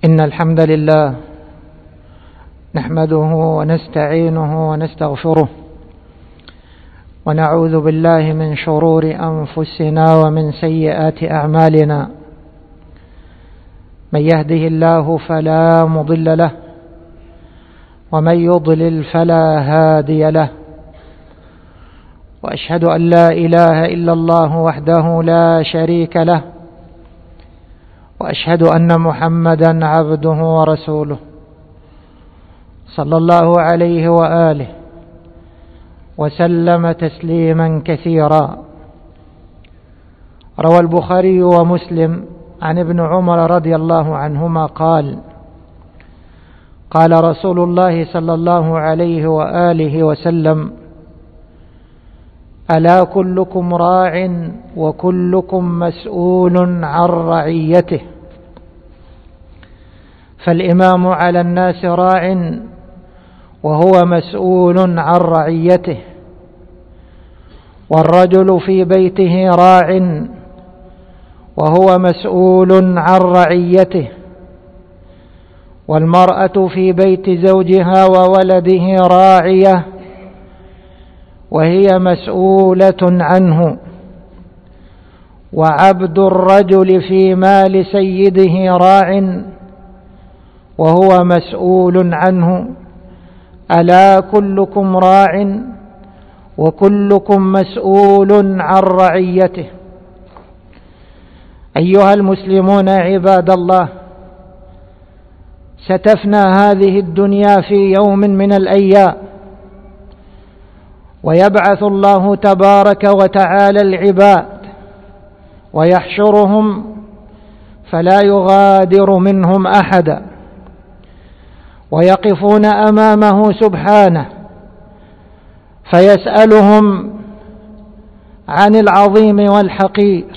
إن الحمد لله نحمده ونستعينه ونستغفره ونعوذ بالله من شرور أنفسنا ومن سيئات أعمالنا. من يهده الله فلا مضل له ومن يضلل فلا هادي له، وأشهد أن لا إله إلا الله وحده لا شريك له، وأشهد أن محمدا عبده ورسوله صلى الله عليه وآله وسلم تسليما كثيرا. روى البخاري ومسلم عن ابن عمر رضي الله عنهما قال: قال رسول الله صلى الله عليه وآله وسلم: ألا كلكم راع وكلكم مسؤول عن رعيته، فالإمام على الناس راع وهو مسؤول عن رعيته، والرجل في بيته راع وهو مسؤول عن رعيته، والمرأة في بيت زوجها وولده راعية وهي مسؤولة عنه، وعبد الرجل في مال سيده راع وهو مسؤول عنه. ألا كلكم راع وكلكم مسؤول عن رعيته. أيها المسلمون عباد الله، ستفنى هذه الدنيا في يوم من الأيام، ويبعث الله تبارك وتعالى العباد ويحشرهم فلا يغادر منهم أحدا، ويقفون أمامه سبحانه فيسألهم عن العظيم والحقير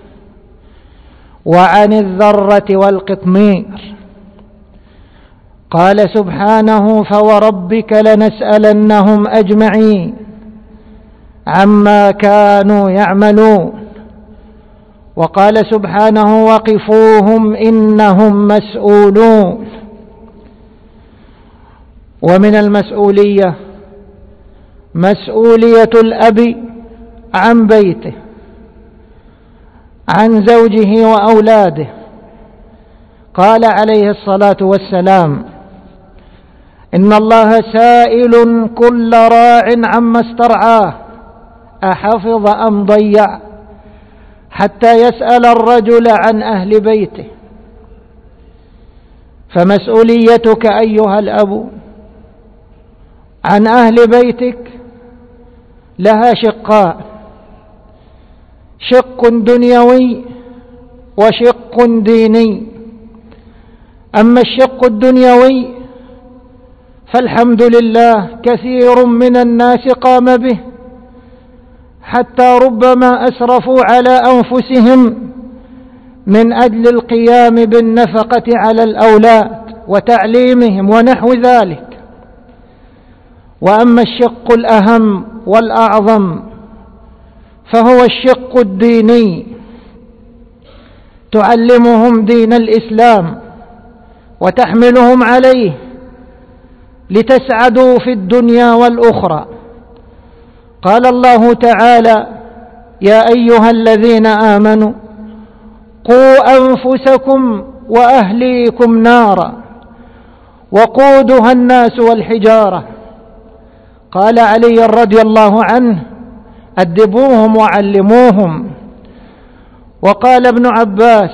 وعن الذرة والقطمير. قال سبحانه: فوربك لنسألنهم أجمعين عما كانوا يعملون. وقال سبحانه: وقفوهم إنهم مسؤولون. ومن المسؤولية مسؤولية الأب عن بيته، عن زوجه وأولاده. قال عليه الصلاة والسلام: إن الله سائل كل راع عما استرعاه أحفظ أم ضيع، حتى يسأل الرجل عن أهل بيته. فمسؤوليتك أيها الأب عن أهل بيتك لها شقان: شق دنيوي وشق ديني. أما الشق الدنيوي فالحمد لله كثير من الناس قام به، حتى ربما أسرفوا على أنفسهم من أجل القيام بالنفقة على الأولاد وتعليمهم ونحو ذلك. وأما الشق الأهم والأعظم فهو الشق الديني، تعلمهم دين الإسلام وتحملهم عليه لتسعدوا في الدنيا والأخرى. قال الله تعالى: يا أيها الذين آمنوا قوا أنفسكم وأهليكم نارا وقودها الناس والحجارة. قال علي رضي الله عنه: أدبوهم وعلموهم. وقال ابن عباس: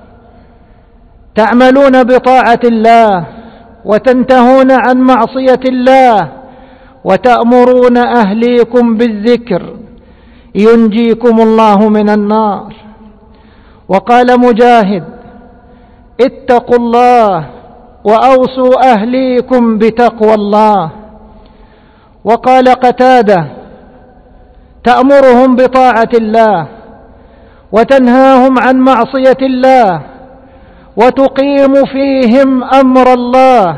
تعملون بطاعة الله وتنتهون عن معصية الله وتأمرون أهليكم بالذكر ينجيكم الله من النار. وقال مجاهد: اتقوا الله وأوصوا أهليكم بتقوى الله. وقال قتادة: تأمرهم بطاعة الله وتنهاهم عن معصية الله وتقيم فيهم أمر الله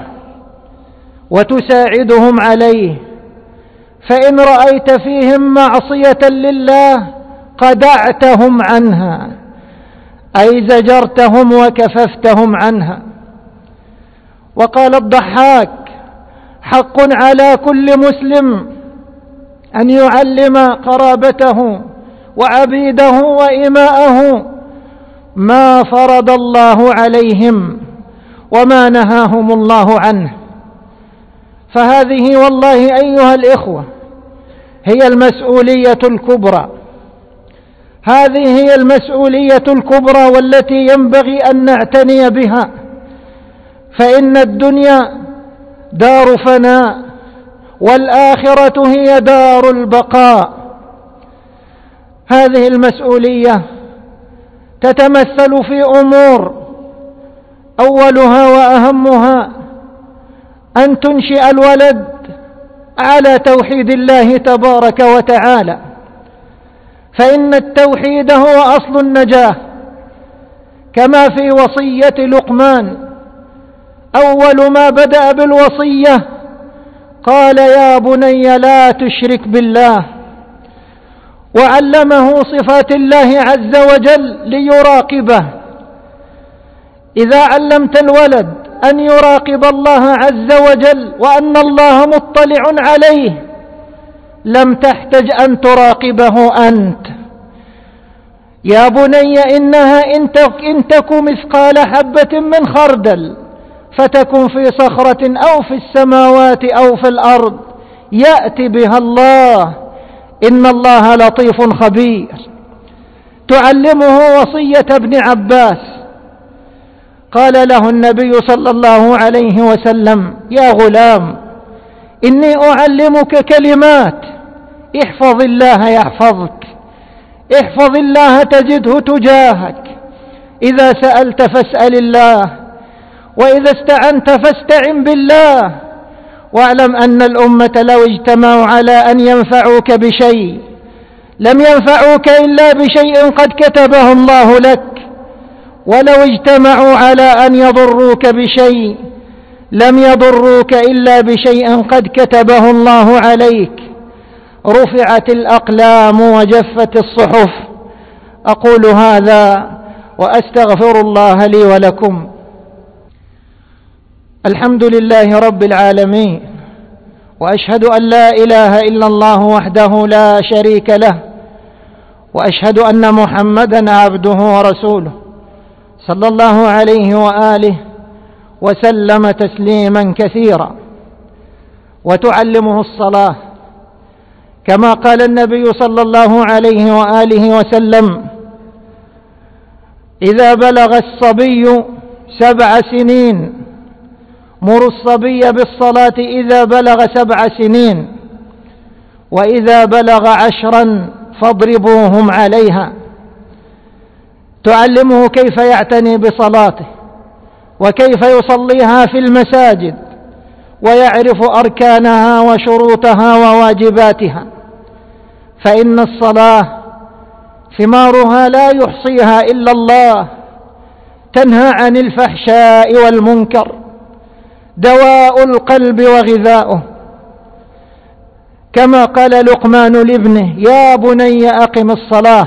وتساعدهم عليه، فإن رأيت فيهم معصية لله قدعتهم عنها، أي زجرتهم وكففتهم عنها. وقال الضحاك: حق على كل مسلم أن يعلم قرابته وعبيده وإماءه ما فرض الله عليهم وما نهاهم الله عنه. فهذه والله أيها الإخوة هي المسؤولية الكبرى، هذه هي المسؤولية الكبرى والتي ينبغي أن نعتني بها، فإن الدنيا دار فناء والآخرة هي دار البقاء. هذه المسؤولية تتمثل في أمور، أولها وأهمها أن تنشئ الولد على توحيد الله تبارك وتعالى، فإن التوحيد هو أصل النجاة، كما في وصية لقمان أول ما بدأ بالوصية قال: يا بني لا تشرك بالله، وعلمه صفات الله عز وجل ليراقبه. إذا علمت الولد أن يراقب الله عز وجل وأن الله مطلع عليه لم تحتج أن تراقبه أنت. يا بني إنها إن تك مثقال حبة من خردل فتكن في صخرة أو في السماوات أو في الأرض يأتي بها الله، إن الله لطيف خبير. تعلمه وصية ابن عباس، قال له النبي صلى الله عليه وسلم: يا غلام إني أعلمك كلمات، احفظ الله يحفظك، احفظ الله تجده تجاهك، إذا سألت فاسأل الله، وإذا استعنت فاستعن بالله، واعلم أن الأمة لو اجتمعوا على أن ينفعوك بشيء لم ينفعوك إلا بشيء قد كتبه الله لك، ولو اجتمعوا على أن يضروك بشيء لم يضروك إلا بشيء قد كتبه الله عليك. رفعت الأقلام وجفت الصحف. أقول هذا وأستغفر الله لي ولكم. الحمد لله رب العالمين، وأشهد أن لا إله إلا الله وحده لا شريك له، وأشهد أن محمدا عبده ورسوله صلى الله عليه وآله وسلم تسليما كثيرا. وتعلمه الصلاة كما قال النبي صلى الله عليه وآله وسلم: إذا بلغ الصبي 7 سنين مروا الصبي بالصلاة إذا بلغ 7 سنين، وإذا بلغ 10 فاضربوهم عليها. تعلمه كيف يعتني بصلاته وكيف يصليها في المساجد، ويعرف أركانها وشروطها وواجباتها، فإن الصلاة ثمارها لا يحصيها إلا الله، تنهى عن الفحشاء والمنكر، دواء القلب وغذاؤه، كما قال لقمان لابنه: يا بني أقم الصلاة.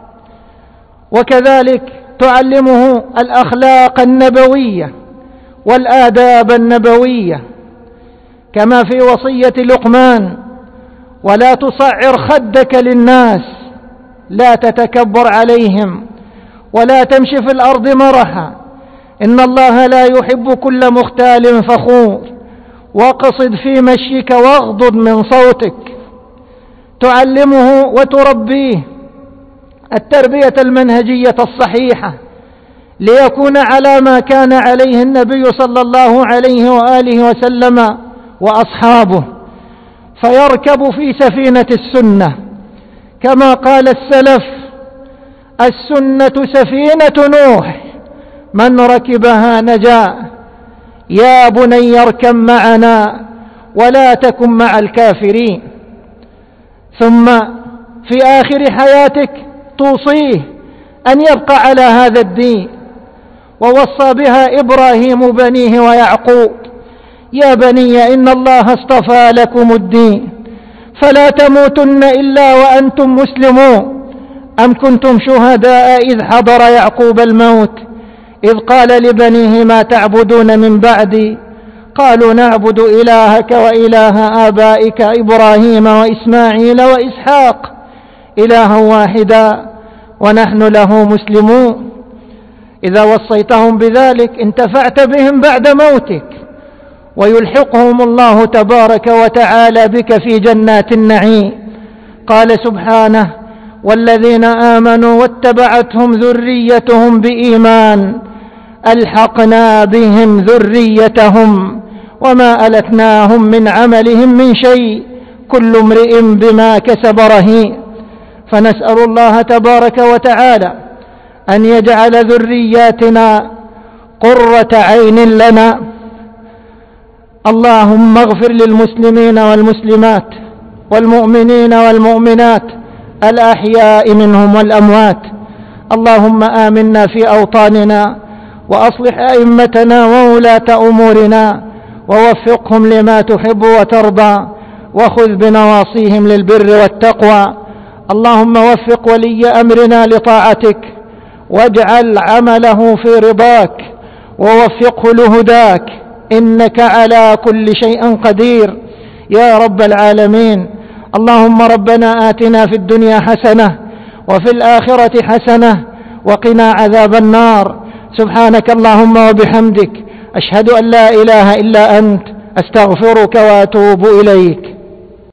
وكذلك تعلمه الأخلاق النبوية والآداب النبوية، كما في وصية لقمان: ولا تصعر خدك للناس، لا تتكبر عليهم، ولا تمشي في الأرض مرحا، إن الله لا يحب كل مختال فخور، واقصد في مشيك واغضض من صوتك. تعلمه وتربيه التربية المنهجية الصحيحة ليكون على ما كان عليه النبي صلى الله عليه وآله وسلم وأصحابه، فيركب في سفينة السنة، كما قال السلف: السنة سفينة نوح من ركبها نجا، يا بني اركب معنا ولا تكن مع الكافرين. ثم في آخر حياتك توصيه أن يبقى على هذا الدين، ووصى بها إبراهيم بنيه ويعقوب: يا بني إن الله اصطفى لكم الدين فلا تموتن إلا وأنتم مسلمون، أم كنتم شهداء إذ حضر يعقوب الموت إذ قال لبنيه ما تعبدون من بعدي قالوا نعبد إلهك وإله آبائك إبراهيم وإسماعيل وإسحاق إلها واحدا ونحن له مسلمون. إذا وصيتهم بذلك انتفعت بهم بعد موتك، ويلحقهم الله تبارك وتعالى بك في جنات النعيم. قال سبحانه: والذين آمنوا واتبعتهم ذريتهم بإيمان ألحقنا بهم ذريتهم وما ألتناهم من عملهم من شيء كل امرئ بما كسب رهين. فنسأل الله تبارك وتعالى أن يجعل ذرياتنا قرة عين لنا. اللهم اغفر للمسلمين والمسلمات والمؤمنين والمؤمنات الأحياء منهم والأموات. اللهم آمنا في أوطاننا وأصلح أئمتنا وولاة أمورنا ووفقهم لما تحب وترضى وخذ بنواصيهم للبر والتقوى. اللهم وفق ولي أمرنا لطاعتك واجعل عمله في رضاك ووفقه لهداك، إنك على كل شيء قدير يا رب العالمين. اللهم ربنا آتنا في الدنيا حسنة وفي الآخرة حسنة وقنا عذاب النار. سبحانك اللهم وبحمدك، أشهد أن لا إله إلا أنت، أستغفرك وأتوب إليك.